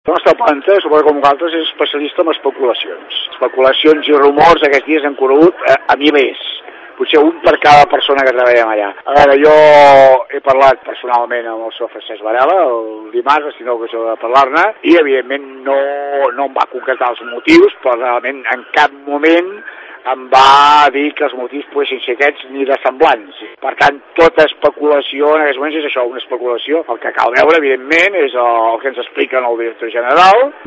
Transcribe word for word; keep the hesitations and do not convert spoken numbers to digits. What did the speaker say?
La nostra planta, suposo com nosaltres, és especialista en especulacions. Especulacions i rumors aquests dies han corregut a, a milers. Potser un per cada persona que treballem allà. A veure, jo he parlat personalment amb el senyor Francesc Varela el dimarts, si no ocasió de parlar-ne, i evidentment no, no em va concretar els motius, però realment en cap moment em va dir que els motius poguessin ser aquests ni de semblants. Per tant, tota especulació en aquests moments és això, una especulació. El que cal veure, evidentment, és el que ens expliquen el director general,